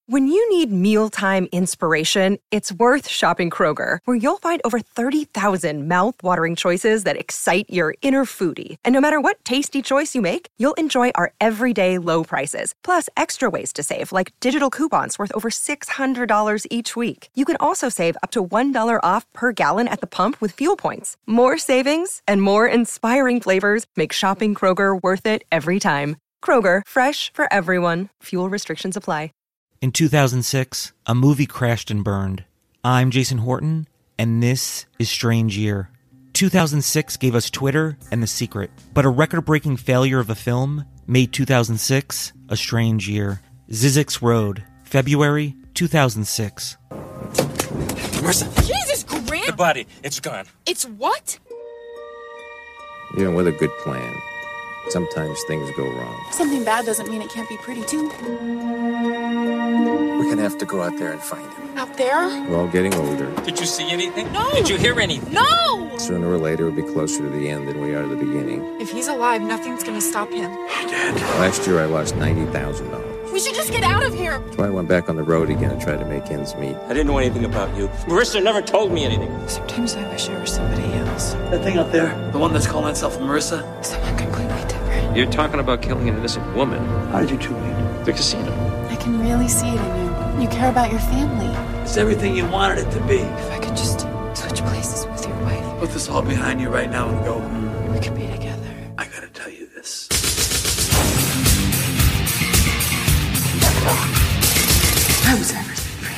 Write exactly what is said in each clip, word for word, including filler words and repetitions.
When you need mealtime inspiration, it's worth shopping Kroger, where you'll find over thirty thousand mouth-watering choices that excite your inner foodie. And no matter what tasty choice you make, you'll enjoy our everyday low prices, plus extra ways to save, like digital coupons worth over six hundred dollars each week. You can also save up to one dollar off per gallon at the pump with fuel points. More savings and more inspiring flavors make shopping Kroger worth it every time. Kroger, fresh for everyone. Fuel restrictions apply. In two thousand six, a movie crashed and burned. I'm Jason Horton, and this is Strange Year. two thousand six gave us Twitter and The Secret, but a record-breaking failure of a film made two thousand six a strange year. Zizek's Road, February two thousand six. Marissa! Jesus, Grant! The body, it's gone. It's what? You know, with a good plan, sometimes things go wrong. Something bad doesn't mean it can't be pretty, too. We're gonna have to go out there and find him. Out there? We're all getting older. Did you see anything? No! Did you hear anything? No! Sooner or later, we'll be closer to the end than we are to the beginning. If he's alive, nothing's gonna stop him. Dad. Last year, I lost ninety thousand dollars. We should just get out of here! So I went back on the road again and tried to make ends meet. I didn't know anything about you. Marissa never told me anything. Sometimes I wish I were somebody else. That thing up there, the one that's calling itself Marissa? Someone completely different. You're talking about killing an innocent woman. How did you two meet? The casino. I can really see it in you. You care about your family. It's everything you wanted it to be. If I could just switch places with your wife. Put this all behind you right now and go. We could be together. I gotta tell you this. I was everything for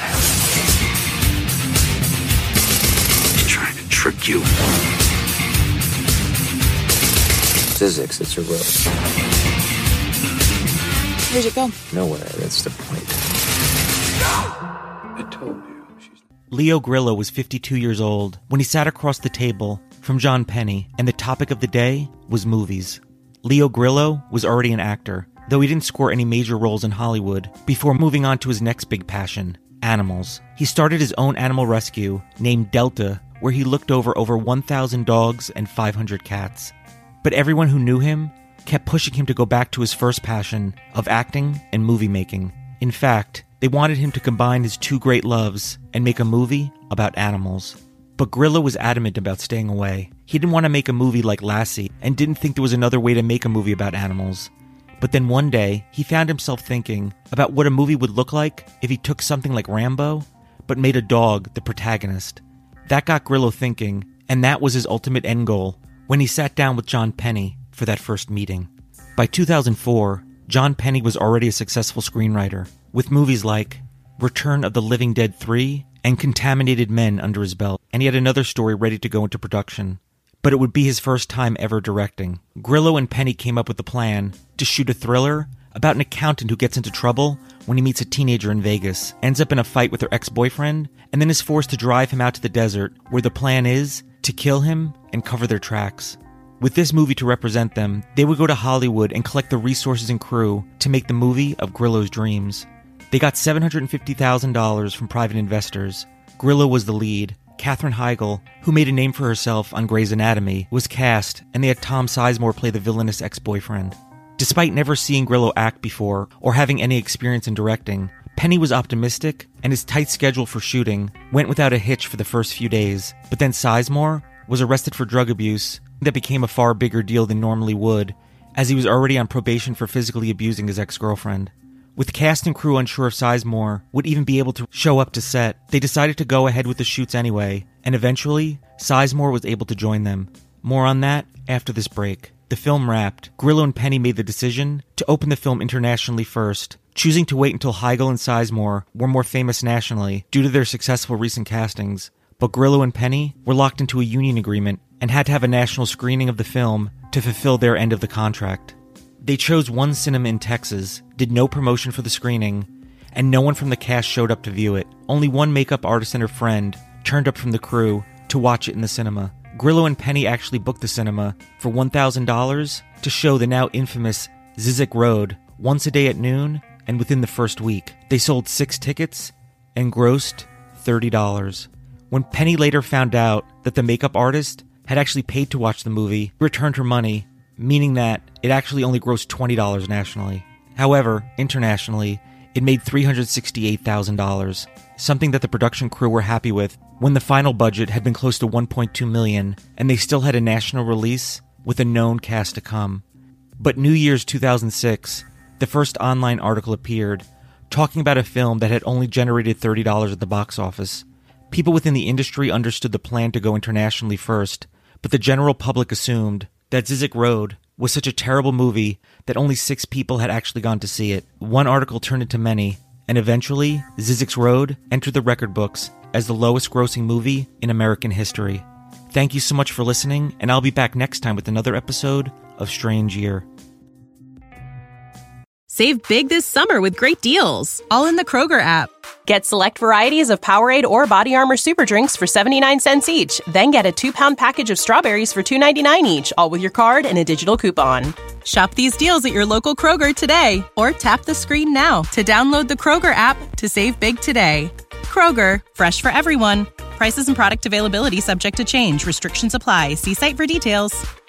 you. He's trying to trick you. Zizek's, it's a road. Where'd it go? Nowhere, that's the point. I told you. She's... Leo Grillo was fifty-two years old when he sat across the table from John Penny, and the topic of the day was movies. Leo Grillo was already an actor, though he didn't score any major roles in Hollywood before moving on to his next big passion, animals. He started his own animal rescue named Delta, where he looked over over one thousand dogs and five hundred cats. But everyone who knew him kept pushing him to go back to his first passion of acting and movie making. In fact, they wanted him to combine his two great loves and make a movie about animals. But Grillo was adamant about staying away. He didn't want to make a movie like Lassie and didn't think there was another way to make a movie about animals. But then one day, he found himself thinking about what a movie would look like if he took something like Rambo, but made a dog the protagonist. That got Grillo thinking, and that was his ultimate end goal when he sat down with John Penny for that first meeting. By two thousand four, John Penny was already a successful screenwriter, with movies like Return of the Living Dead three and Contaminated Men under his belt, and he had another story ready to go into production. But it would be his first time ever directing. Grillo and Penny came up with the plan to shoot a thriller about an accountant who gets into trouble when he meets a teenager in Vegas, ends up in a fight with her ex-boyfriend, and then is forced to drive him out to the desert, where the plan is to kill him and cover their tracks. With this movie to represent them, they would go to Hollywood and collect the resources and crew to make the movie of Grillo's dreams. They got seven hundred fifty thousand dollars from private investors. Grillo was the lead. Katherine Heigl, who made a name for herself on Grey's Anatomy, was cast, and they had Tom Sizemore play the villainous ex-boyfriend. Despite never seeing Grillo act before or having any experience in directing, Penny was optimistic, and his tight schedule for shooting went without a hitch for the first few days. But then Sizemore was arrested for drug abuse that became a far bigger deal than normally would, as he was already on probation for physically abusing his ex-girlfriend. With cast and crew unsure if Sizemore would even be able to show up to set, they decided to go ahead with the shoots anyway, and eventually, Sizemore was able to join them. More on that after this break. The film wrapped. Grillo and Penny made the decision to open the film internationally first, choosing to wait until Heigl and Sizemore were more famous nationally due to their successful recent castings. But Grillo and Penny were locked into a union agreement and had to have a national screening of the film to fulfill their end of the contract. They chose one cinema in Texas, did no promotion for the screening, and no one from the cast showed up to view it. Only one makeup artist and her friend turned up from the crew to watch it in the cinema. Grillo and Penny actually booked the cinema for one thousand dollars to show the now infamous Zizek Road once a day at noon, and within the first week, they sold six tickets and grossed thirty dollars. When Penny later found out that the makeup artist had actually paid to watch the movie, returned her money, meaning that it actually only grossed twenty dollars nationally. However, internationally, it made three hundred sixty-eight thousand dollars, something that the production crew were happy with when the final budget had been close to one point two million dollars and they still had a national release with a known cast to come. But New Year's two thousand six, the first online article appeared, talking about a film that had only generated thirty dollars at the box office. People within the industry understood the plan to go internationally first, but the general public assumed that Zizek Road was such a terrible movie that only six people had actually gone to see it. One article turned into many, and eventually, Zizek's Road entered the record books as the lowest grossing movie in American history. Thank you so much for listening, and I'll be back next time with another episode of Strange Year. Save big this summer with great deals, all in the Kroger app. Get select varieties of Powerade or Body Armor Super Drinks for seventy-nine cents each. Then get a two-pound package of strawberries for two ninety-nine each, all with your card and a digital coupon. Shop these deals at your local Kroger today, or tap the screen now to download the Kroger app to save big today. Kroger, fresh for everyone. Prices and product availability subject to change. Restrictions apply. See site for details.